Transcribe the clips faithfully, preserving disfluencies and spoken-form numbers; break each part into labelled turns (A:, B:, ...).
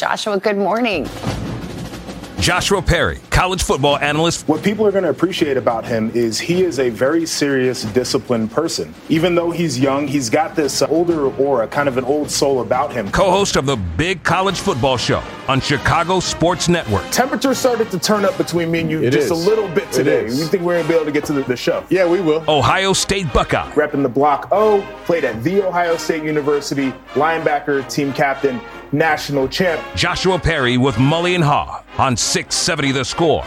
A: Joshua, good morning.
B: Joshua Perry, college football analyst.
C: What people are going to appreciate about him is he is a very serious, disciplined person. Even though he's young, he's got this uh, older aura, kind of an old soul about him.
B: Co-host of the Big College Football Show on Chicago Sports Network.
C: Temperature started to turn up between me and you
D: it
C: just
D: is.
C: a little bit today. You think we're going to be able to get to the, the show?
D: Yeah, we will.
B: Ohio State Buckeye.
C: Repping the Block O, played at The Ohio State University, linebacker, team captain, national champ.
B: Joshua Perry with Mully and Haw on six seventy The Score.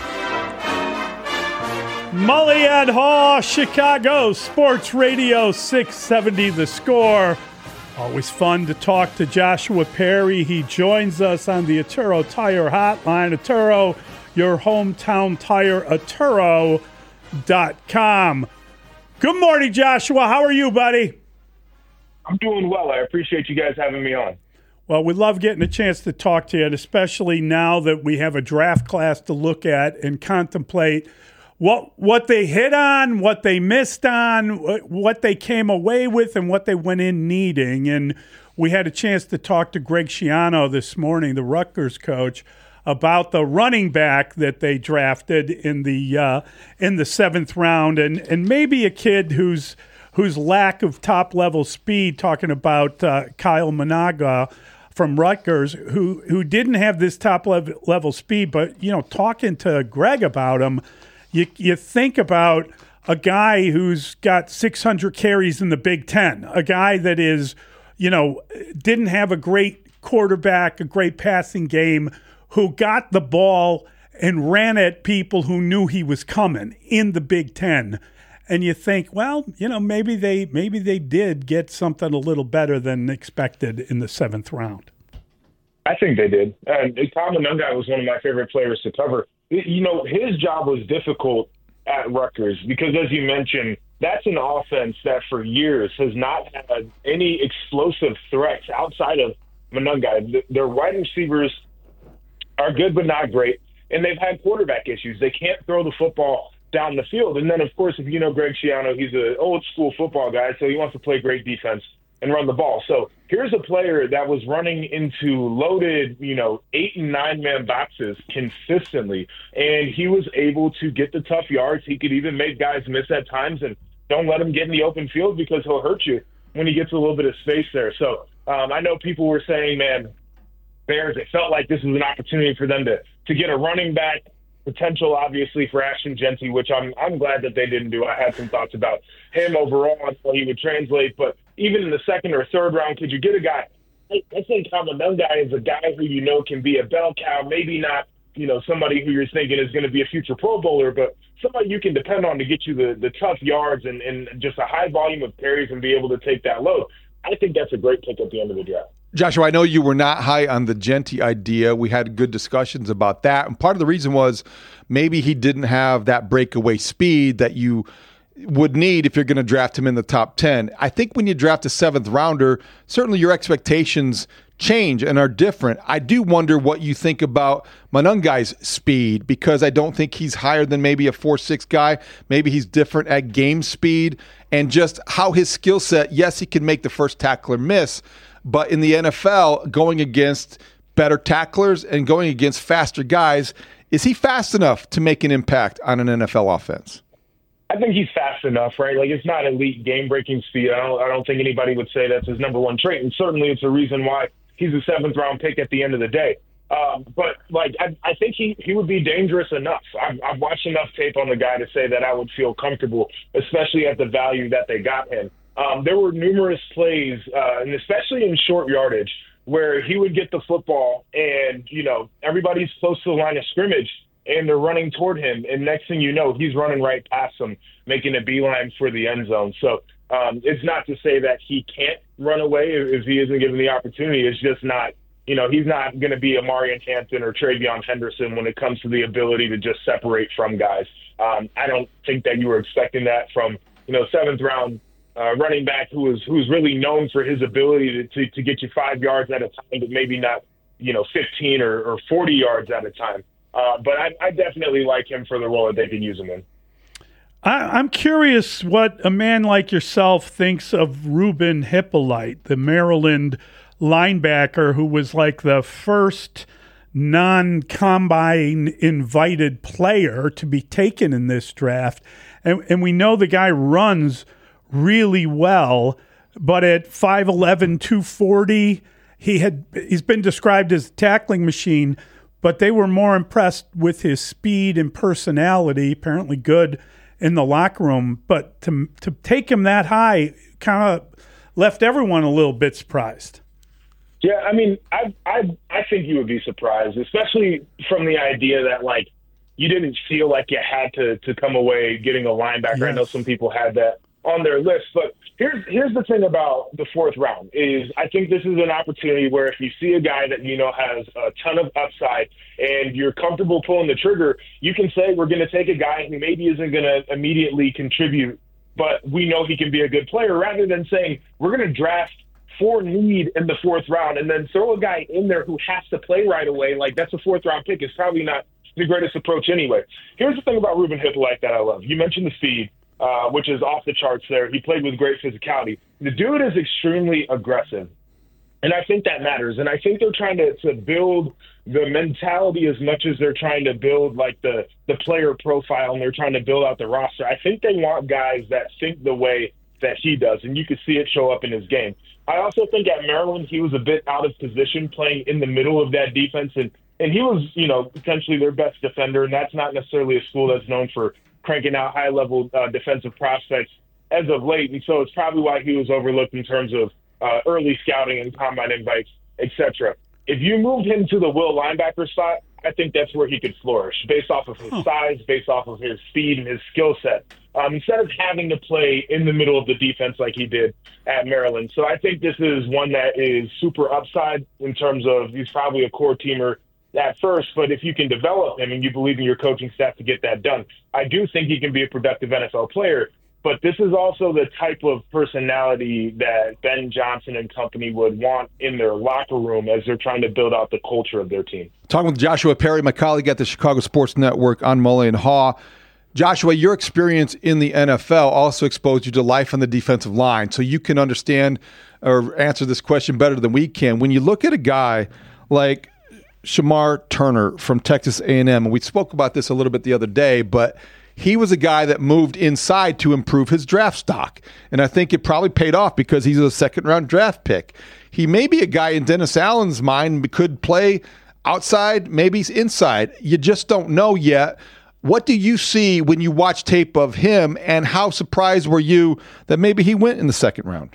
E: Mully and Haw, Chicago Sports Radio six seventy The Score. Always fun to talk to Joshua Perry. He joins us on the Atturo Tire Hotline. Atturo, your hometown tire, Atturo dot com. Good morning, Joshua. How are you, buddy?
F: I'm doing well. I appreciate you guys having me on.
E: Well, we love getting a chance to talk to you, and especially now that we have a draft class to look at and contemplate what what they hit on, what they missed on, what they came away with, and what they went in needing. And we had a chance to talk to Greg Schiano this morning, the Rutgers coach, about the running back that they drafted in the uh, in the seventh round, and and maybe a kid whose whose lack of top level speed. Talking about uh, Kyle Managa from Rutgers, who who didn't have this top level, level speed, but you know, talking to Greg about him, you you think about a guy who's got six hundred carries in the Big Ten, a guy that is, you know, didn't have a great quarterback, a great passing game, who got the ball and ran at people who knew he was coming in the Big Ten. And you think, well, you know, maybe they maybe they did get something a little better than expected in the seventh round.
F: I think they did. And Kyle Managa was one of my favorite players to cover. You know, his job was difficult at Rutgers because, as you mentioned, that's an offense that for years has not had any explosive threats outside of Managa. Their wide receivers are good but not great, and they've had quarterback issues. They can't throw the football down the field. And then, of course, if you know Greg Schiano, he's an old-school football guy, so he wants to play great defense and run the ball. So here's a player that was running into loaded, you know, eight- and nine-man boxes consistently, and he was able to get the tough yards. He could even make guys miss at times, and don't let him get in the open field because he'll hurt you when he gets a little bit of space there. So um, I know people were saying, man, Bears, it felt like this was an opportunity for them to, to get a running back, potential, obviously, for Ashton Jeanty, which I'm I'm glad that they didn't do. I had some thoughts about him overall and how he would translate. But even in the second or third round, could you get a guy? I, I think Kyle Managa is a guy who you know can be a bell cow, maybe not, you know, somebody who you're thinking is going to be a future Pro Bowler, but somebody you can depend on to get you the, the tough yards and, and just a high volume of carries and be able to take that load. I think that's a great pick at the end of the draft.
D: Joshua, I know you were not high on the Jeanty idea. We had good discussions about that. And part of the reason was maybe he didn't have that breakaway speed that you would need if you're going to draft him in the top ten. I think when you draft a seventh rounder, certainly your expectations change and are different. I do wonder what you think about Manungai's speed, because I don't think he's higher than maybe a four six guy. Maybe he's different at game speed and just how his skill set, yes, he can make the first tackler miss, but in the N F L, going against better tacklers and going against faster guys, is he fast enough to make an impact on an N F L offense?
F: I think he's fast enough, right? Like, it's not elite game-breaking speed. I don't, I don't think anybody would say that's his number one trait, and certainly it's a reason why he's a seventh-round pick at the end of the day. Um, but, like, I, I think he, he would be dangerous enough. I've, I've watched enough tape on the guy to say that I would feel comfortable, especially at the value that they got him. Um, there were numerous plays, uh, and especially in short yardage, where he would get the football and, you know, everybody's close to the line of scrimmage and they're running toward him. And next thing you know, he's running right past them, making a beeline for the end zone. So um, it's not to say that he can't run away if he isn't given the opportunity. It's just not, you know, he's not going to be a Marion Hampton or Travion Henderson when it comes to the ability to just separate from guys. Um, I don't think that you were expecting that from, you know, seventh round Uh, running back who is who's really known for his ability to, to, to get you five yards at a time, but maybe not, you know, fifteen or, or forty yards at a time. Uh, but I, I definitely like him for the role that they can use him in.
E: I, I'm curious what a man like yourself thinks of Ruben Hippolyte, the Maryland linebacker who was like the first non-combine invited player to be taken in this draft. And, and we know the guy runs really well, but at five eleven, two forty, he had, he's been described as a tackling machine, but they were more impressed with his speed and personality, apparently good in the locker room. But to to take him that high kind of left everyone a little bit surprised.
F: Yeah, I mean, I I I think you would be surprised, especially from the idea that, like, you didn't feel like you had to, to come away getting a linebacker. Yes. I know some people had that on their list, but here's here's the thing about the fourth round is I think this is an opportunity where if you see a guy that you know has a ton of upside and you're comfortable pulling the trigger, you can say we're going to take a guy who maybe isn't going to immediately contribute, but we know he can be a good player, rather than saying we're going to draft for need in the fourth round and then throw a guy in there who has to play right away. Like, that's a fourth round pick. It's probably not the greatest approach anyway. Here's the thing about Ruben Hippolyte that I love. You mentioned the speed. Uh, which is off the charts there. He played with great physicality. The dude is extremely aggressive, and I think that matters. And I think they're trying to, to build the mentality as much as they're trying to build, like, the, the player profile, and they're trying to build out the roster. I think they want guys that think the way that he does, and you can see it show up in his game. I also think at Maryland he was a bit out of position playing in the middle of that defense, and, and he was, you know, potentially their best defender, and that's not necessarily a school that's known for cranking out high-level uh, defensive prospects as of late, and so it's probably why he was overlooked in terms of uh, early scouting and combine invites, et cetera. If you moved him to the will linebacker spot, I think that's where he could flourish, based off of his huh. size, based off of his speed and his skill set, um, instead of having to play in the middle of the defense like he did at Maryland. So I think this is one that is super upside in terms of he's probably a core teamer at first, but if you can develop him and you believe in your coaching staff to get that done, I do think he can be a productive N F L player. But this is also the type of personality that Ben Johnson and company would want in their locker room as they're trying to build out the culture of their team.
D: Talking with Joshua Perry, my colleague at the Chicago Sports Network on Mully and Haw. Joshua, your experience in the N F L also exposed you to life on the defensive line, so you can understand or answer this question better than we can. When you look at a guy like Shemar Turner from Texas A and M, and we spoke about this a little bit the other day, but he was a guy that moved inside to improve his draft stock, and I think it probably paid off because he's a second-round draft pick. He may be a guy in Dennis Allen's mind could play outside, maybe he's inside. You just don't know yet. What do you see when you watch tape of him, and how surprised were you that maybe he went in the second round?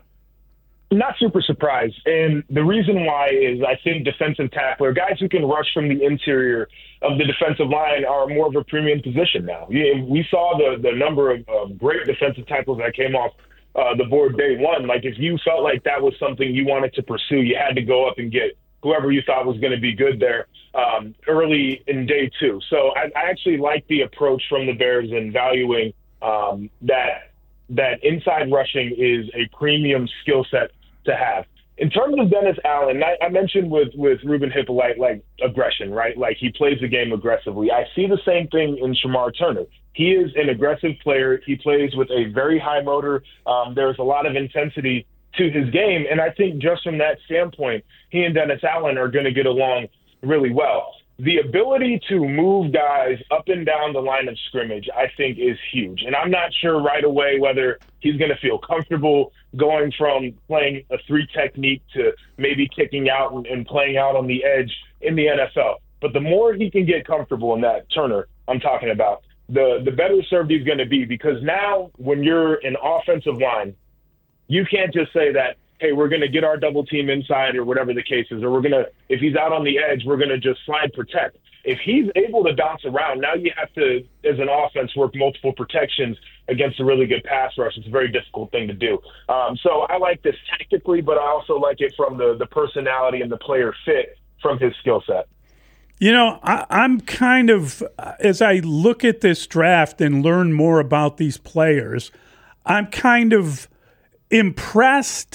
F: Not super surprised. And the reason why is I think defensive tackler, guys who can rush from the interior of the defensive line, are more of a premium position now. We saw the, the number of uh, great defensive tackles that came off uh, the board day one. Like, if you felt like that was something you wanted to pursue, you had to go up and get whoever you thought was going to be good there um, early in day two. So I, I actually like the approach from the Bears in valuing um, that that inside rushing is a premium skill set to have. In terms of Dennis Allen, I, I mentioned with, with Ruben Hippolyte, like, aggression, right? Like, he plays the game aggressively. I see the same thing in Shemar Turner. He is an aggressive player. He plays with a very high motor. Um, there's a lot of intensity to his game. And I think just from that standpoint, he and Dennis Allen are going to get along really well. The ability to move guys up and down the line of scrimmage, I think, is huge. And I'm not sure right away whether he's going to feel comfortable going from playing a three technique to maybe kicking out and, and playing out on the edge in the N F L. But the more he can get comfortable in that, Turner I'm talking about, the, the better served he's going to be. Because now when you're an offensive line, you can't just say that, hey, we're going to get our double team inside or whatever the case is, or we're going to, if he's out on the edge, we're going to just slide protect. If he's able to bounce around, now you have to, as an offense, work multiple protections against a really good pass rush. It's a very difficult thing to do. Um, so I like this tactically, but I also like it from the, the personality and the player fit from his skill set.
E: You know, I, I'm kind of, as I look at this draft and learn more about these players, I'm kind of impressed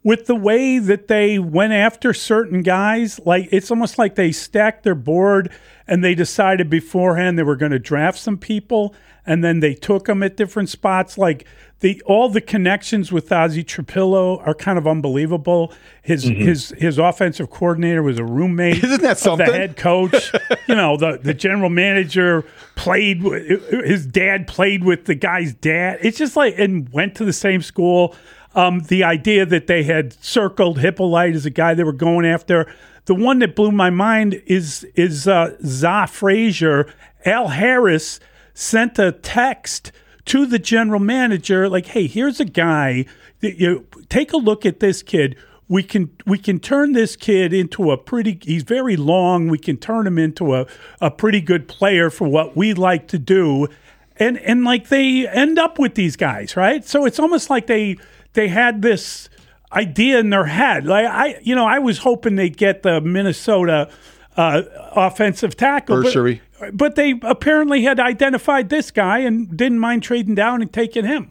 E: with the way that they went after certain guys, like it's almost like they stacked their board and they decided beforehand they were going to draft some people, and then they took them at different spots. Like the all the connections with Ozzie Trapillo are kind of unbelievable. His mm-hmm. his his offensive coordinator was a roommate
D: Isn't that something?
E: of the head coach. you know, the the general manager played with, his dad played with the guy's dad. It's just like, and went to the same school. Um, the idea that they had circled Hippolyte as a guy they were going after. The one that blew my mind is is uh, Za Frazier. Al Harris sent a text to the general manager like, "Hey, here's a guy. That, you know, take a look at this kid. We can we can turn this kid into a pretty. He's very long. We can turn him into a, a pretty good player for what we like to do." And and like they end up with these guys, right? So it's almost like they. They had this idea in their head. Like I, you know, I was hoping they'd get the Minnesota uh, offensive tackle,
D: Bursary.
E: but, but they apparently had identified this guy and didn't mind trading down and taking him.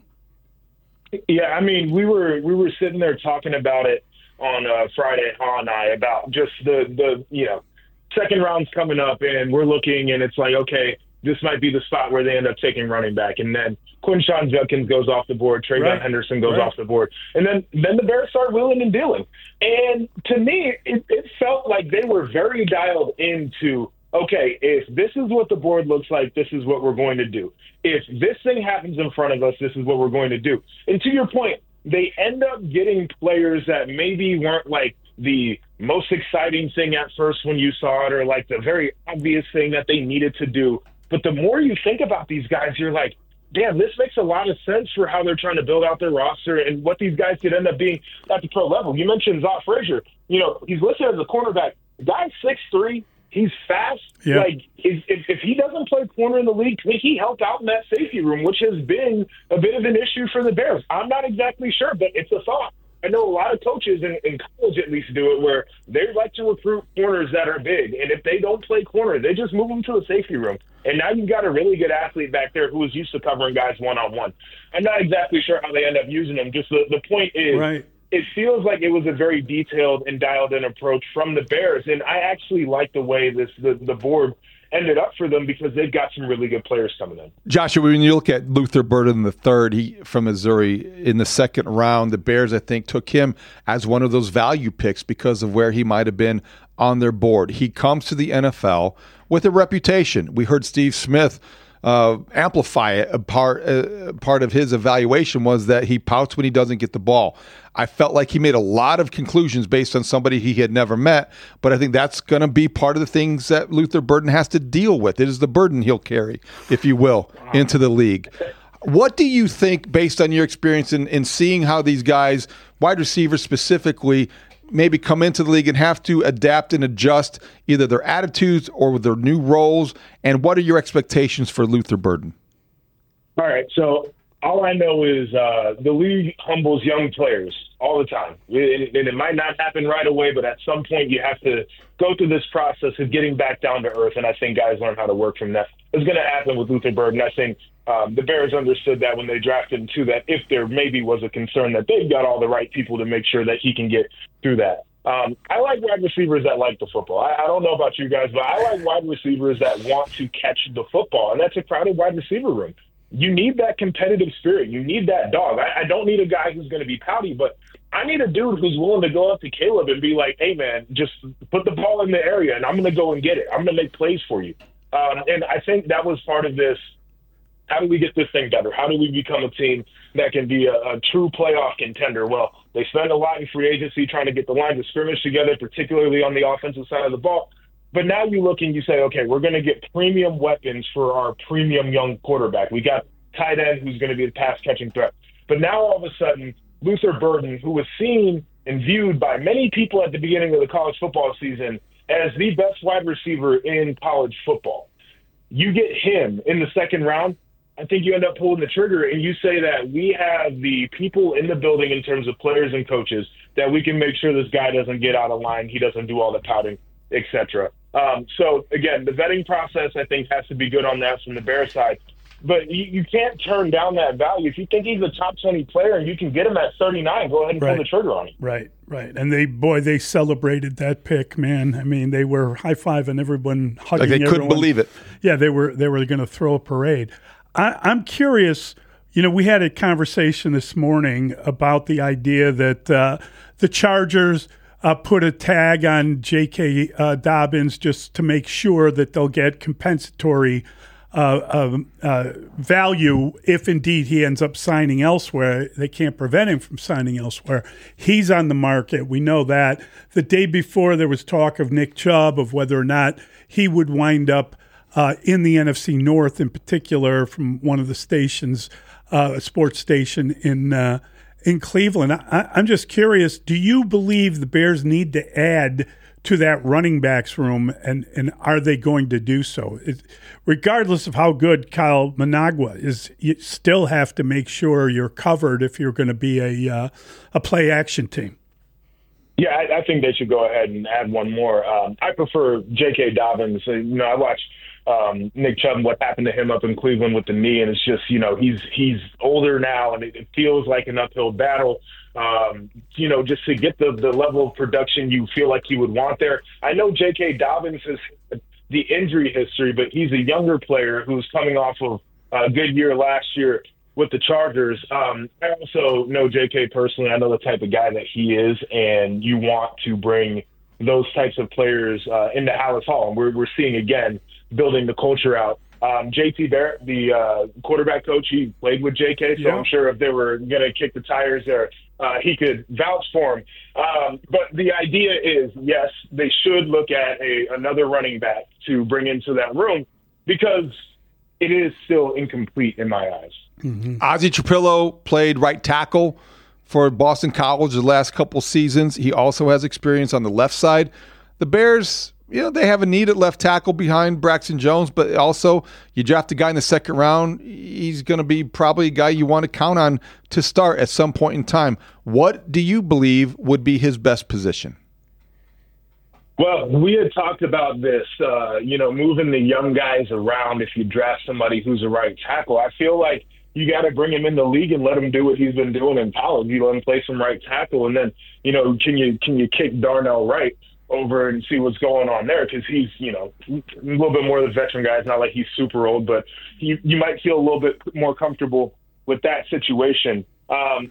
F: Yeah, I mean, we were we were sitting there talking about it on uh, Friday, Ha and I, about just the the you know second round's coming up, and we're looking, and it's like, okay, this might be the spot where they end up taking running back, and then Quinshon Judkins goes off the board, Trayvon right. Henderson goes right. off the board, and then then the Bears start wheeling and dealing. And to me, it, it felt like they were very dialed into, okay, if this is what the board looks like, this is what we're going to do. If this thing happens in front of us, this is what we're going to do. And to your point, they end up getting players that maybe weren't like the most exciting thing at first when you saw it, or like the very obvious thing that they needed to do. But the more you think about these guys, you're like, damn, this makes a lot of sense for how they're trying to build out their roster and what these guys could end up being at the pro level. You mentioned Za Frazier. You know, he's listed as a cornerback. The guy's six three. He's fast.
E: Yeah.
F: Like, if, if, if he doesn't play corner in the league, I mean, he helped out in that safety room, which has been a bit of an issue for the Bears. I'm not exactly sure, but it's a thought. I know a lot of coaches in, in college at least do it, where they like to recruit corners that are big. And if they don't play corner, they just move them to the safety room. And now you've got a really good athlete back there who is used to covering guys one-on-one. I'm not exactly sure how they end up using them. Just the, the point is,
E: right.
F: It feels like it was a very detailed and dialed-in approach from the Bears. And I actually like the way this the, the board ended up for them, because they've got some really good players coming in.
D: Joshua, when you look at Luther Burden the third, he from Missouri in the second round, the Bears, I think, took him as one of those value picks because of where he might have been on their board. He comes to the N F L with a reputation. We heard Steve Smith uh, amplify it. A part, uh, part of his evaluation was that he pouts when he doesn't get the ball. I felt like he made a lot of conclusions based on somebody he had never met, but I think that's going to be part of the things that Luther Burden has to deal with. It is the burden he'll carry, if you will, into the league. What do you think, based on your experience in, in seeing how these guys, wide receivers specifically, maybe come into the league and have to adapt and adjust either their attitudes or with their new roles, and what are your expectations for Luther Burden?
F: All right, so all I know is uh, the league humbles young players all the time. And it might not happen right away, but at some point you have to go through this process of getting back down to earth, and I think guys learn how to work from that. It's going to happen with Luther Burden. I think um, the Bears understood that when they drafted him, too, that if there maybe was a concern, that they've got all the right people to make sure that he can get through that. Um, I like wide receivers that like the football. I, I don't know about you guys, but I like wide receivers that want to catch the football, and that's a crowded wide receiver room. You need that competitive spirit. You need that dog. I, I don't need a guy who's going to be pouty, but I need a dude who's willing to go up to Caleb and be like, hey, man, just put the ball in the area, and I'm going to go and get it. I'm going to make plays for you. Um, and I think that was part of this. How do we get this thing better? How do we become a team that can be a, a true playoff contender? Well, they spend a lot in free agency trying to get the lines of scrimmage together, particularly on the offensive side of the ball. But now you look and you say, okay, we're going to get premium weapons for our premium young quarterback. We got tight end who's going to be the pass-catching threat. But now all of a sudden, Luther Burden, who was seen and viewed by many people at the beginning of the college football season as the best wide receiver in college football, you get him in the second round, I think you end up pulling the trigger and you say that we have the people in the building in terms of players and coaches that we can make sure this guy doesn't get out of line, he doesn't do all the pouting, et cetera. Um, so, again, the vetting process, I think, has to be good on that from the Bears side. but you, you can't turn down that value. If you think he's a top twenty player and you can get him at thirty-nine, go ahead and
E: right.
F: pull the trigger on him.
E: Right, right. And they, boy, they celebrated that pick, man. I mean, they were high-fiving everyone, hugging
D: like they
E: everyone.
D: couldn't believe it.
E: Yeah, they were they were going to throw a parade. I, I'm curious, you know, we had a conversation this morning about the idea that uh, the Chargers uh, put a tag on J K. Uh, Dobbins just to make sure that they'll get compensatory Uh, um, uh, value if indeed he ends up signing elsewhere. They can't prevent him from signing elsewhere. He's on the market. We know that. The day before, there was talk of Nick Chubb, of whether or not he would wind up uh, in the N F C North, in particular, from one of the stations, uh, a sports station in uh, in Cleveland. I, I'm just curious, do you believe the Bears need to add to that running backs room, and, and are they going to do so? It, regardless of how good Kyle Managua is, you still have to make sure you're covered if you're going to be a uh, a play action team.
F: Yeah, I, I think they should go ahead and add one more. Um, I prefer J K. Dobbins. You know, I watched um, Nick Chubb, what happened to him up in Cleveland with the knee, and it's just, you know, he's he's older now, and it, it feels like an uphill battle. Um, you know, just to get the, the level of production you feel like you would want there. I know J K. Dobbins has the injury history, but he's a younger player who's coming off of a good year last year with the Chargers. Um, I also know J K personally. I know the type of guy that he is, and you want to bring those types of players uh, into Hallis Hall. And we're, we're seeing, again, building the culture out. Um, J T Barrett, the uh, quarterback coach, he played with J K, so
E: yeah.
F: I'm sure if they were going to kick the tires there, uh, he could vouch for him. Um, but the idea is, yes, they should look at a, another running back to bring into that room because it is still incomplete in my eyes.
D: Mm-hmm. Ozzie Trapillo played right tackle for Boston College the last couple seasons. He also has experience on the left side. The Bears, you know, they have a need at left tackle behind Braxton Jones, but also you draft a guy in the second round, he's going to be probably a guy you want to count on to start at some point in time. What do you believe would be his best position?
F: Well, we had talked about this, uh, you know, moving the young guys around if you draft somebody who's a right tackle. I feel like you got to bring him in the league and let him do what he's been doing in college. You let him play some right tackle, and then, you know, can you can you kick Darnell Wright over and see what's going on there, because he's, you know, a little bit more of the veteran guy. It's not like he's super old, but you, you might feel a little bit more comfortable with that situation. Um,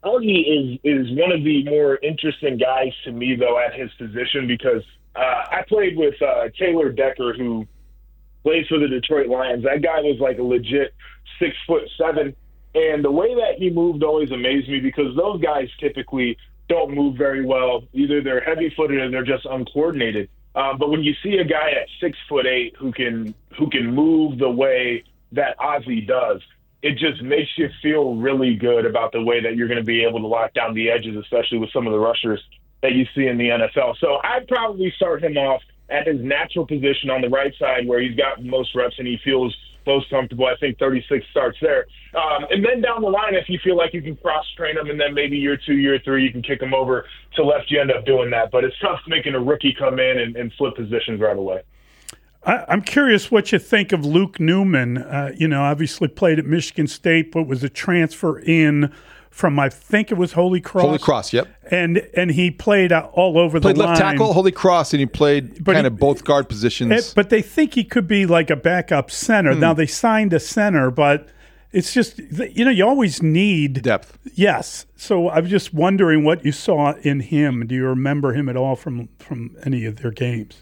F: Ozzie is, is one of the more interesting guys to me, though, at his position, because uh, I played with uh, Taylor Decker, who plays for the Detroit Lions. That guy was like a legit six foot seven, and the way that he moved always amazed me, because those guys typically don't move very well. Either they're heavy-footed or they're just uncoordinated. Um, but when you see a guy at six foot eight who can who can move the way that Ozzie does, it just makes you feel really good about the way that you're going to be able to lock down the edges, especially with some of the rushers that you see in the N F L. So I'd probably start him off at his natural position on the right side, where he's got most reps and he feels most comfortable. I think thirty-six starts there. Um, and then down the line, if you feel like you can cross-train him, and then maybe year two, year three, you can kick him over to left, you end up doing that. But it's tough making a rookie come in and, and flip positions right away.
E: I, I'm curious what you think of Luke Newman. Uh, you know, obviously played at Michigan State, but was a transfer in from, I think it was Holy Cross.
D: Holy Cross, yep.
E: And and he played uh, all over
D: played
E: the line.
D: Played left tackle, Holy Cross, and he played
E: but
D: kind
E: he,
D: of both guard positions.
E: It, but they think he could be like a backup center. Hmm. Now, they signed a center, but it's just, you know, you always need
D: depth.
E: Yes. So I'm just wondering what you saw in him. Do you remember him at all from, from any of their games?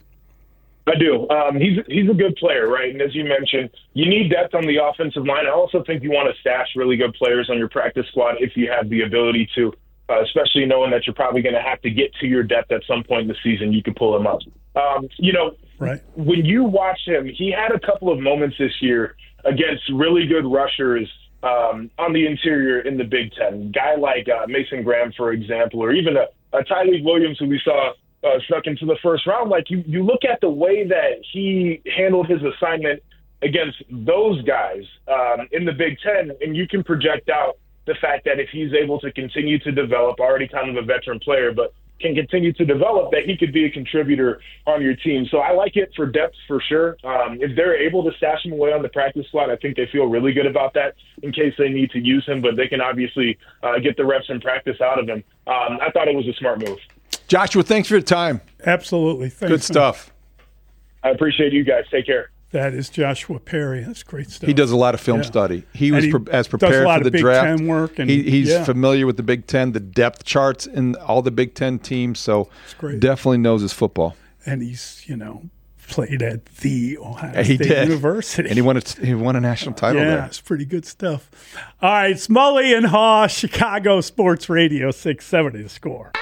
F: I do. Um, he's he's a good player, right? And as you mentioned, you need depth on the offensive line. I also think you want to stash really good players on your practice squad if you have the ability to, uh, especially knowing that you're probably going to have to get to your depth at some point in the season. You can pull him up. Um, you know,
E: right.
F: When you watch him, he had a couple of moments this year against really good rushers um, on the interior in the Big Ten. Guy like uh, Mason Graham, for example, or even a, a Tyreek Williams, who we saw Uh, snuck into the first round. Like, you, you look at the way that he handled his assignment against those guys um, in the Big Ten, and you can project out the fact that if he's able to continue to develop, already kind of a veteran player, but can continue to develop, that he could be a contributor on your team. So I like it for depth for sure. Um, if they're able to stash him away on the practice squad, I think they feel really good about that in case they need to use him, but they can obviously uh, get the reps in practice out of him. Um, I thought it was a smart move.
D: Joshua, thanks for your time.
E: Absolutely. Thanks,
D: Good stuff.
F: I appreciate you guys. Take care.
E: That is Joshua Perry. That's great stuff.
D: He does a lot of film
E: Yeah.
D: study. He was
E: he
D: pre- as
E: does
D: prepared
E: a lot
D: for the
E: of Big
D: draft.
E: Ten work, and
D: he, he's
E: yeah.
D: familiar with the Big Ten, the depth charts in all the Big Ten teams. So
E: great.
D: definitely knows his football.
E: And he's, you know, played at the Ohio
D: Yeah, he
E: State
D: did.
E: University.
D: And he won a, he won a national title
E: yeah,
D: there.
E: it's pretty good stuff. All right, Smully and Haw, Chicago Sports Radio, six seventy The Score.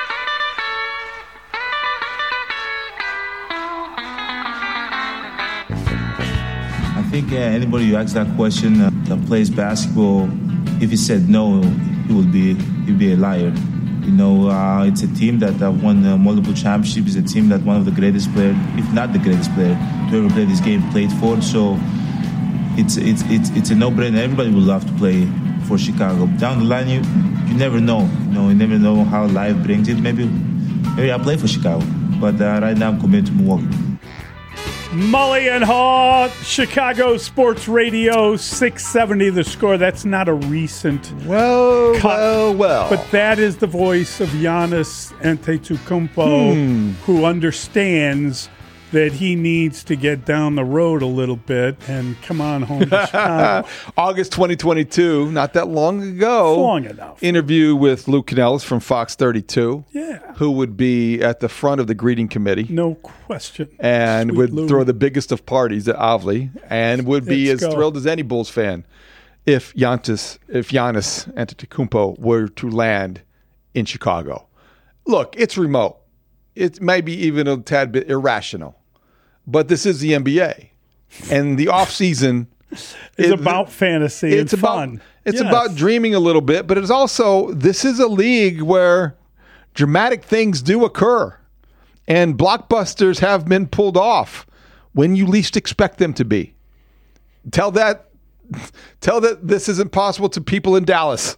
A: I think uh, anybody who asks that question uh, that plays basketball, if he said no, he would be he'd be a liar. You know, uh, it's a team that uh, won uh, multiple championships. It's a team that one of the greatest players, if not the greatest player, to ever play this game played for. So it's it's it's it's a no-brainer. Everybody would love to play for Chicago. Down the line, you you never know. You know, you never know how life brings it. Maybe maybe I'll play for Chicago, but uh, right now I'm committed to Milwaukee.
E: Mully and Haw, Chicago Sports Radio, six seventy The Score. That's not a recent
D: Well,
E: cut,
D: well, well.
E: but that is the voice of Giannis Antetokounmpo,
D: Hmm.
E: who understands that he needs to get down the road a little bit and come on home to Chicago.
D: August twenty twenty-two, not that long ago.
E: Long enough.
D: Interview with Lou Canellis from Fox thirty-two.
E: Yeah.
D: Who would be at the front of the greeting committee.
E: No question.
D: And
E: Sweet
D: would
E: Lou.
D: throw the biggest of parties at Avli and would be
E: Let's
D: as
E: go.
D: thrilled as any Bulls fan if Giannis, if Giannis Antetokounmpo were to land in Chicago. Look, it's remote. It may be even a tad bit irrational. But this is the N B A. And the offseason
E: It's
D: is
E: about fantasy
D: it's
E: and
D: about,
E: fun.
D: It's
E: Yes.
D: about dreaming a little bit, but it's also, this is a league where dramatic things do occur. And blockbusters have been pulled off when you least expect them to be. Tell that, tell that this isn't possible to people in Dallas.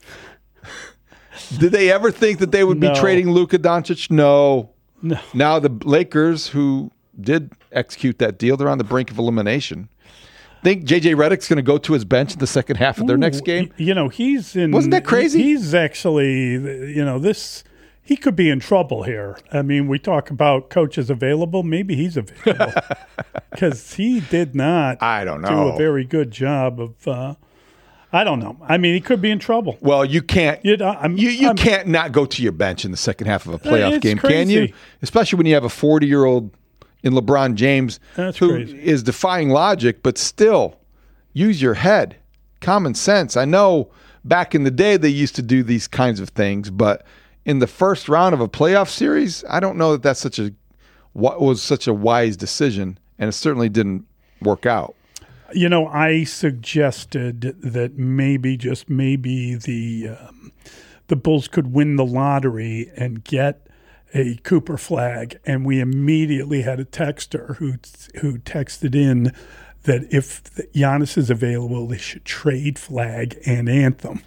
D: Did they ever think that they would
E: No.
D: be trading Luka Doncic? No.
E: No.
D: Now the Lakers, who did execute that deal, they're on the brink of elimination. Think J J Redick's going to go to his bench in the second half of their next
E: Ooh,
D: game?
E: y- You know, he's in.
D: Wasn't that crazy?
E: He's actually, you know, this. He could be in trouble here. I mean, we talk about coaches available. Maybe he's available because he did not.
D: I don't
E: Do
D: know.
E: a very good job of. Uh, I don't know. I mean, he could be in trouble.
D: Well, you can't.
E: You know, I'm-
D: you you
E: I'm-
D: can't not go to your bench in the second half of a playoff
E: It's
D: game, can you?
E: crazy.
D: Especially when you have a forty-year-old in LeBron James
E: That's
D: who
E: crazy.
D: is defying logic, but still use your head, common sense. I know back in the day they used to do these kinds of things, but in the first round of a playoff series, I don't know that that's such a what was such a wise decision, and it certainly didn't work out.
E: You know, I suggested that maybe, just maybe, the um, the Bulls could win the lottery and get a Cooper flag, and we immediately had a texter who who texted in that if Giannis is available, they should trade flag and anthem.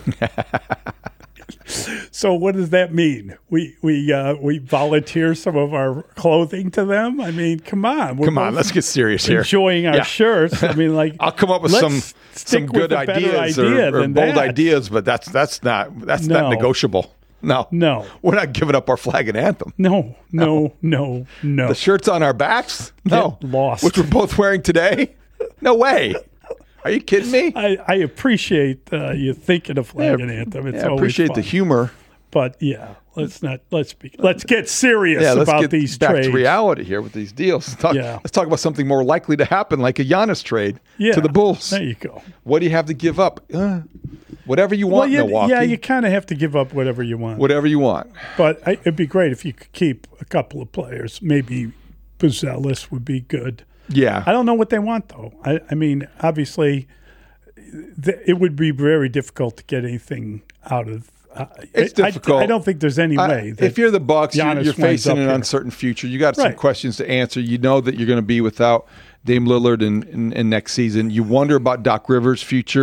E: So what does that mean? We we uh, we volunteer some of our clothing to them? I mean, come on, we're
D: Come on,
E: both
D: let's get serious here.
E: enjoying our
D: Yeah.
E: shirts. I mean, like
D: I'll come up with
E: let's
D: some
E: stick
D: some good
E: with a better
D: ideas
E: idea
D: or, or
E: than
D: bold
E: that.
D: ideas, but that's that's not that's
E: No.
D: not negotiable. No,
E: No.
D: we're not giving up our flag and anthem.
E: No, no, no, no.
D: The shirts on our backs, no,
E: Get lost.
D: which we're both wearing today. No way. Are you kidding me?
E: I, I appreciate uh, you thinking of flag and anthem. It's
D: Yeah, I
E: always
D: appreciate
E: fun.
D: the humor.
E: But yeah, let's not let's be let's get serious
D: Yeah, let's
E: about
D: get
E: these
D: back
E: trades.
D: to reality here with these deals. Let's talk,
E: Yeah.
D: let's talk about something more likely to happen, like a Giannis trade
E: Yeah,
D: to the Bulls.
E: There you go.
D: What do you have to give up? Uh, whatever you
E: Well,
D: want,
E: you,
D: Milwaukee.
E: yeah, you kind of have to give up whatever you want.
D: whatever you want.
E: But I, it'd be great if you could keep a couple of players. Maybe Buzelis would be good.
D: Yeah,
E: I don't know what they want, though. I, I mean, obviously, th- it would be very difficult to get anything out of. Uh,
D: It's
E: I-
D: difficult.
E: I, I don't think there's any
D: I-
E: way. that
D: if you're the Bucks, you're,
E: Giannis
D: you're
E: winds
D: facing
E: up
D: an
E: here.
D: uncertain future. You got some
E: Right.
D: questions to answer. You know that you're going to be without Dame Lillard in, in, in next season. You wonder about Doc Rivers' future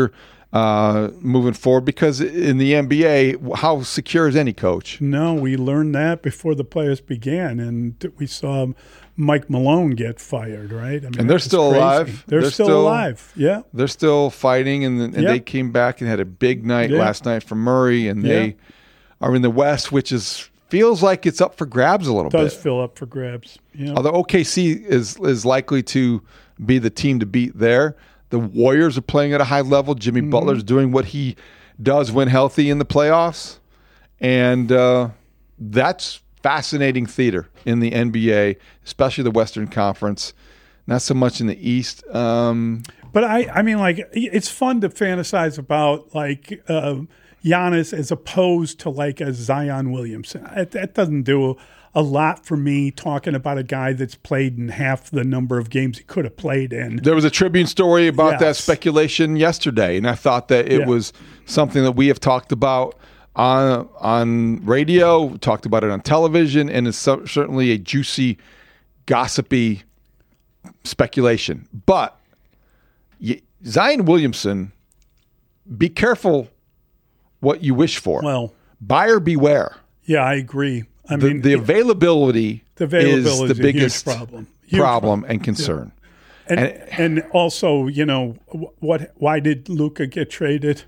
D: uh, moving forward, because in the N B A, how secure is any coach?
E: No, we learned that before the players began, and we saw Mike Malone get fired, right? I mean,
D: and they're still
E: crazy.
D: alive.
E: They're,
D: they're
E: still,
D: still
E: alive. Yeah,
D: they're still fighting, and, and
E: yeah.
D: they came back and had a big night
E: yeah.
D: last night for Murray, and
E: yeah.
D: they are in the West, which is feels like it's up for grabs a little
E: it does
D: bit.
E: fill up for grabs. Yeah.
D: Although O K C is is likely to be the team to beat there. The Warriors are playing at a high level. Jimmy mm-hmm. Butler's doing what he does when healthy in the playoffs. And uh, that's fascinating theater in the N B A, especially the Western Conference. Not so much in the East. Um,
E: but I, I mean, like, it's fun to fantasize about, like, uh, Giannis as opposed to, like, a Zion Williamson. That, that doesn't do a lot for me, talking about a guy that's played in half the number of games he could have played in.
D: There was a Tribune story about
E: yes.
D: that speculation yesterday, and I thought that it
E: yeah.
D: was something that we have talked about on on radio, talked about it on television, and it's so, certainly a juicy, gossipy speculation. But y- Zion Williamson, be careful what you wish for.
E: Well,
D: buyer beware.
E: Yeah, I agree. I
D: the,
E: mean,
D: the availability,
E: the availability
D: is the
E: is
D: biggest
E: a huge problem, huge
D: problem and concern.
E: Yeah. And,
D: and
E: and also, you know, what? Why did Luka get traded?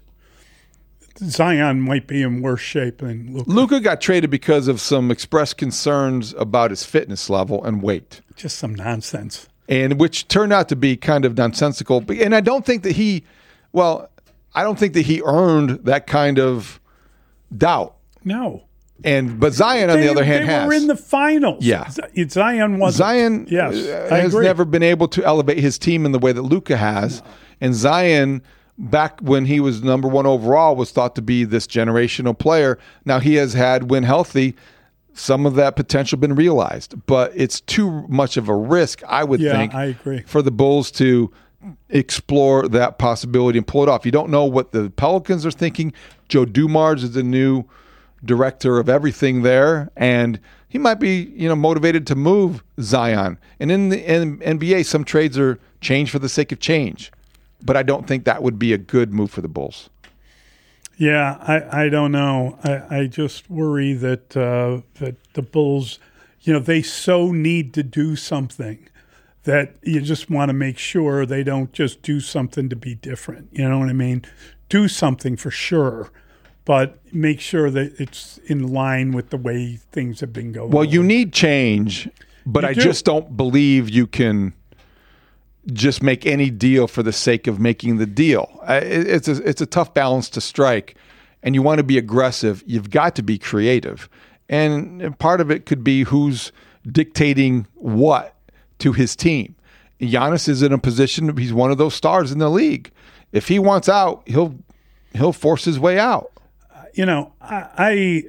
E: Zion might be in worse shape than Luka.
D: Luka got traded because of some expressed concerns about his fitness level and weight.
E: Just some nonsense.
D: And which turned out to be kind of nonsensical. And I don't think that he, well, I don't think that he earned that kind of doubt.
E: No.
D: And but Zion, on
E: they,
D: the other hand,
E: they
D: has.
E: were in the finals.
D: Yeah,
E: Zion wasn't.
D: Zion
E: yes,
D: has never been able to elevate his team in the way that Luka has. No. And Zion, back when he was number one overall, was thought to be this generational player. Now he has had, when healthy, some of that potential been realized, but it's too much of a risk, I would
E: yeah,
D: think,
E: I agree.
D: for the Bulls to explore that possibility and pull it off. You don't know what the Pelicans are thinking. Joe Dumars is the new director of everything there, and he might be, you know, motivated to move Zion. And in the N B A, some trades are change for the sake of change, but I don't think that would be a good move for the Bulls.
E: Yeah, I, I don't know. I, I just worry that uh, that the Bulls, you know, they so need to do something that you just want to make sure they don't just do something to be different. You know what I mean? Do something for sure, but make sure that it's in line with the way things have been going.
D: Well, you need change, but
E: You
D: I
E: do.
D: just don't believe you can just make any deal for the sake of making the deal. I- it- It's a, it's a tough balance to strike, and you want to be aggressive. You've got to be creative. And part of it could be who's dictating what to his team. Giannis is in a position, he's one of those stars in the league. If he wants out, he'll he'll force his way out.
E: You know, I,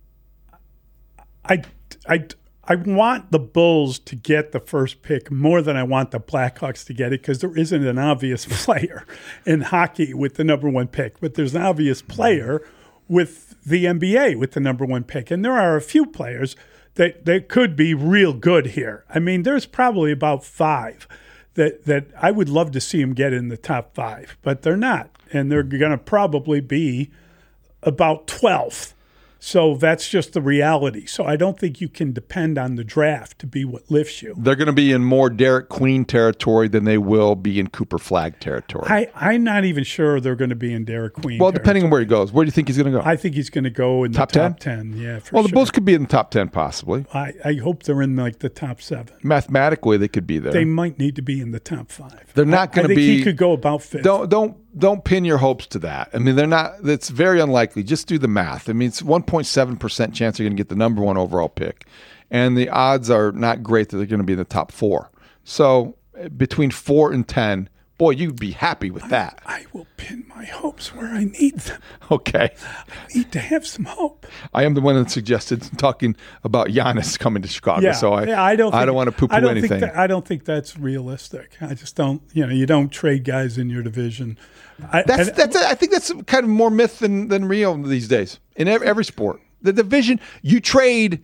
E: I, I, I want the Bulls to get the first pick more than I want the Blackhawks to get it, because there isn't an obvious player in hockey with the number one pick, but there's an obvious player with the N B A with the number one pick, and there are a few players that that could be real good here. I mean, there's probably about five that that I would love to see them get in the top five, but they're not, and they're going to probably be about twelfth. So that's just the reality. So I don't think you can depend on the draft to be what lifts you.
D: They're going to be in more Derek Queen territory than they will be in Cooper Flagg territory.
E: I, I'm not even sure they're going to be in Derek Queen.
D: well,
E: territory.
D: depending on where he goes. Where do you think he's going to go?
E: I think he's going to go in
D: Top
E: the top
D: ten?
E: ten. Yeah, for
D: well, the
E: sure.
D: Bulls could be in the top ten possibly.
E: I, I hope they're in like the top seven.
D: Mathematically, they could be there.
E: They might need to be in the top five.
D: They're not going
E: I
D: to
E: think
D: be.
E: he could go about fifth.
D: Don't don't don't pin your hopes to that. I mean, they're not. It's very unlikely. Just do the math. I mean, it's one point seven percent chance they're going to get the number one overall pick, and the odds are not great that they're going to be in the top four. So between four and ten, boy, you'd be happy with that.
E: I, I will pin my hopes where I need them.
D: Okay,
E: I need to have some hope.
D: I am the one that suggested talking about Giannis coming to Chicago.
E: Yeah,
D: so I,
E: yeah, I don't. Think,
D: I don't want to poo-poo
E: I don't
D: anything.
E: Think that, I don't think that's realistic. I just don't. You know, you don't trade guys in your division. I,
D: That's
E: and-
D: that's. I think that's kind of more myth than than real these days in every, every sport. The division, you trade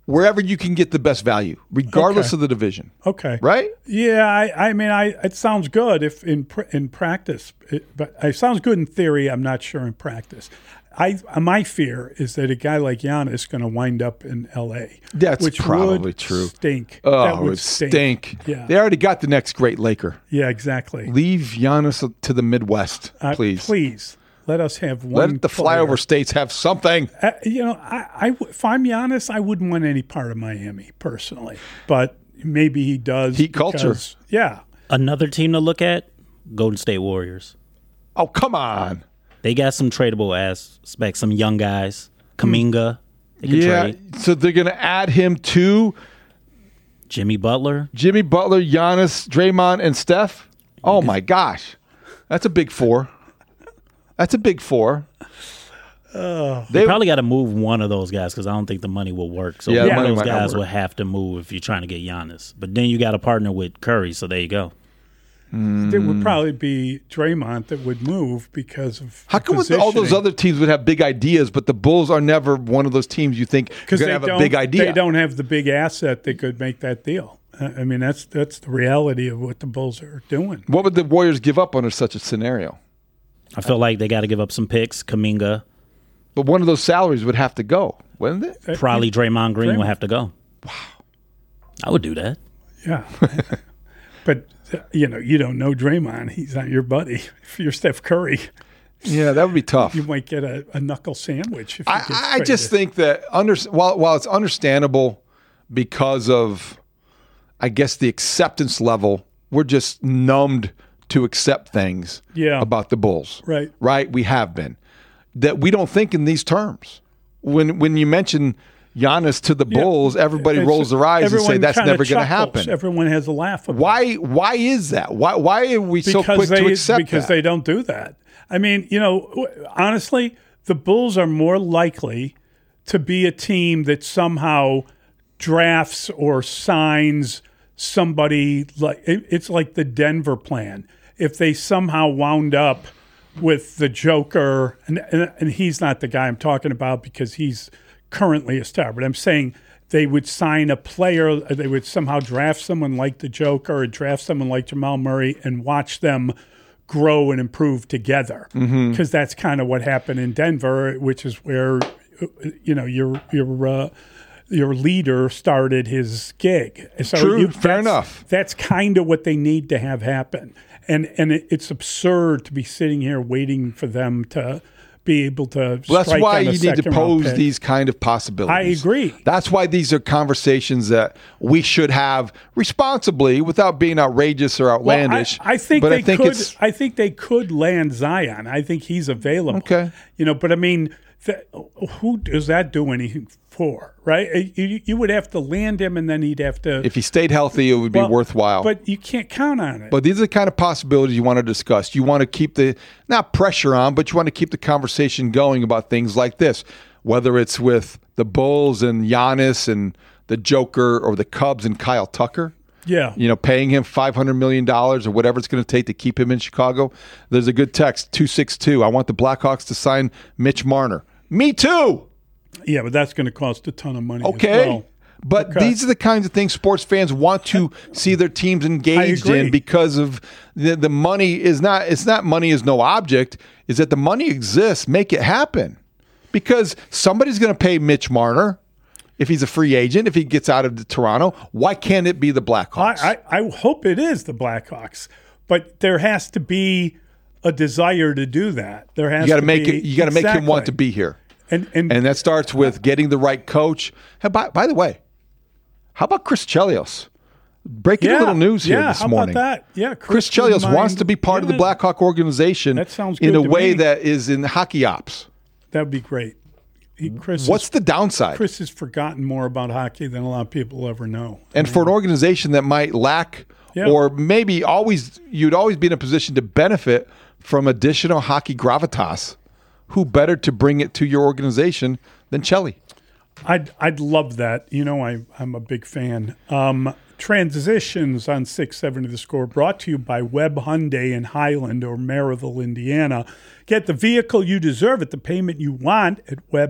D: wherever you can get the best value, regardless
E: Okay.
D: of the division.
E: Okay.
D: Right?
E: Yeah, I, I mean, I it sounds good if in pr- in practice, it, but it sounds good in theory. I'm not sure in practice. I my fear is that a guy like Giannis is going to wind up in L A.
D: That's
E: which
D: probably
E: would
D: true.
E: Stink.
D: Oh,
E: that
D: it
E: would
D: would stink.
E: Yeah.
D: They already got the next great Laker.
E: Yeah, exactly.
D: Leave Giannis to the Midwest,
E: Uh,
D: please.
E: please let us have one.
D: Let the
E: player.
D: flyover states have something.
E: Uh, you know, I, I w- if I'm Giannis, I wouldn't want any part of Miami personally, but maybe he does.
D: Heat culture.
E: because- Yeah.
G: Another team to look at, Golden State Warriors.
D: Oh, come on.
G: They got some tradable aspects, some young guys. Kaminga, they can
D: Yeah,
G: trade.
D: so they're going to add him to
G: Jimmy Butler.
D: Jimmy Butler, Giannis, Draymond, and Steph. Oh, my gosh. That's a big four. That's a big four.
G: They
D: They
G: probably got to move one of those guys because I don't think the money will work. So
D: Yeah,
G: one
D: the money
G: of those
D: might not
G: guys
D: work.
G: will have to move if you're trying to get Giannis. But then you got to partner with Curry, so there you go.
E: There would probably be Draymond that would move because of
D: How come with all those other teams would have big ideas, but the Bulls are never one of those teams you think are
E: because
D: going
E: they
D: to have
E: don't
D: a big idea?
E: they don't have the big asset that could make that deal. I I mean that's that's the reality of what the Bulls are doing.
D: What would the Warriors give up under such a scenario?
G: I feel like they got to give up some picks. Kaminga,
D: But one of those salaries would have to go, wouldn't it?
G: probably Draymond Green will
E: Draymond.
G: have to go. Wow. I would do that.
E: Yeah, but uh, you know you don't know Draymond. He's not your buddy. If you're Steph Curry,
D: Yeah, that would be tough.
E: you might get a, a knuckle sandwich. If you get
D: I, I just
E: traded.
D: think that under, while while it's understandable because of, I guess, the acceptance level, we're just numbed to accept things
E: Yeah.
D: about the Bulls.
E: Right.
D: Right? We have been. That we don't think in these terms. When when you mention Giannis to the
E: Yeah.
D: Bulls, everybody
E: It's-
D: rolls their eyes and say
E: everyone
D: that's
E: kinda
D: never going to
E: chuckles.
D: happen.
E: Everyone has a laugh about it.
D: Why why is that? Why why are we so
E: because
D: quick
E: they
D: to accept
E: because
D: that?
E: they don't do that. I mean, you know, w- honestly, the Bulls are more likely to be a team that somehow drafts or signs somebody like it- it's like the Denver plan. If they somehow wound up with the Joker, and, and and he's not the guy I'm talking about because he's currently a star, but I'm saying they would sign a player, they would somehow draft someone like the Joker or draft someone like Jamal Murray and watch them grow and improve together. Because that's kind of what happened in Denver, which is where, you know, your your uh, your leader started his gig. So
D: True, fair
E: that's-
D: enough.
E: That's kind of what they need to have happen. And and it, it's absurd to be sitting here waiting for them to be able to
D: Well, that's
E: strike
D: why
E: on a
D: you need to
E: second-round
D: pose
E: pick.
D: these kind of possibilities.
E: I agree.
D: That's why these are conversations that we should have responsibly without being outrageous or
E: Well,
D: outlandish.
E: I, I think
D: but
E: they
D: I think
E: could.
D: it's
E: I think they could land Zion. I think he's available.
D: Okay.
E: You know, but I mean, th- who does that do anything for? Right? You, you would have to land him, and then he'd have to.
D: if he stayed healthy, it would be
E: well,
D: worthwhile.
E: But you can't count on it.
D: But these are the kind of possibilities you want to discuss. You want to keep the, not pressure on, but you want to keep the conversation going about things like this, whether it's with the Bulls and Giannis and the Joker or the Cubs and Kyle Tucker.
E: yeah.
D: You know, paying him five hundred million dollars or whatever it's going to take to keep him in Chicago. There's a good text, two six two. I want the Blackhawks to sign Mitch Marner. Me too.
E: Yeah, but that's going to cost a ton of money. as
D: Okay.
E: well.
D: But
E: Okay.
D: these are the kinds of things sports fans want to see their teams engaged
E: agree.
D: in because of the, the money is not, it's not money is no object, is that the money exists. Make it happen. Because somebody's going to pay Mitch Marner if he's a free agent, if he gets out of the Toronto. Why can't it be the Blackhawks?
E: I, I, I hope it is the Blackhawks, but there has to be a desire to do that. There has
D: you got to
E: to
D: make
E: be,
D: it. You got to make him want to
E: Exactly.
D: be here,
E: And and,
D: and that starts with getting the right coach. Hey, by, by the way, how about Chris Chelios? Breaking
E: yeah,
D: a little news here
E: yeah,
D: this
E: how
D: morning.
E: About that? Yeah,
D: Chris
E: wouldn't
D: Chelios
E: mind-
D: wants to be part of the
E: yeah,
D: Blackhawk organization
E: That sounds
D: in
E: good
D: a
E: to
D: way
E: me.
D: that is in hockey ops.
E: That'd be great. He, Chris,
D: What's
E: is,
D: the downside?
E: Chris has forgotten more about hockey than a lot of people will ever know.
D: and for an organization that might lack,
E: Yeah.
D: or maybe always, you'd always be in a position to benefit from additional hockey gravitas. Who better to bring it to your organization than Chelly?
E: I'd I'd love that. You know, I I'm a big fan. Um, transitions on six seventy The Score brought to you by Webb Hyundai in Highland or Maryville, Indiana. Get the vehicle you deserve at the payment you want at Webb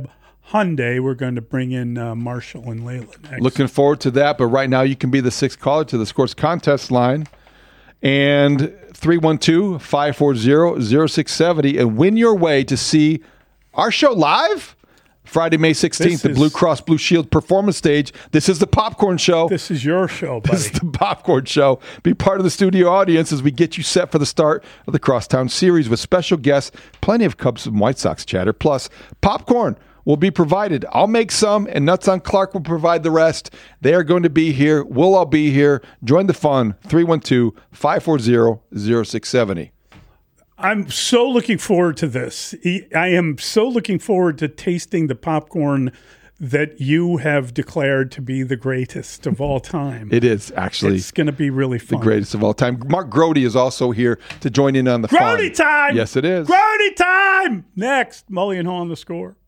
E: Hyundai, we're going to bring in uh, Marshall and Layla next.
D: Looking forward to that. But right now, you can be the sixth caller to the Scores Contest line. And three one two, five four zero, zero six seven zero and win your way to see our show live Friday, May sixteenth, the Blue Cross Blue Shield Performance Stage. This is the Popcorn Show.
E: This is your show, buddy.
D: This is the Popcorn Show. Be part of the studio audience as we get you set for the start of the Crosstown Series with special guests, plenty of Cubs and White Sox chatter, plus popcorn will be provided. I'll make some, and Nuts on Clark will provide the rest. They are going to be here. We'll all be here. Join the fun. three one two, five four zero, zero six seven zero.
E: I'm so looking forward to this. I am so looking forward to tasting the popcorn that you have declared to be the greatest of all time.
D: It is, actually.
E: It's going to be really fun.
D: The greatest of all time. Mark Grody is also here to join in on the fun.
E: Grody time!
D: Yes, it is.
E: Grody time! Next, Mully and Haw on The Score.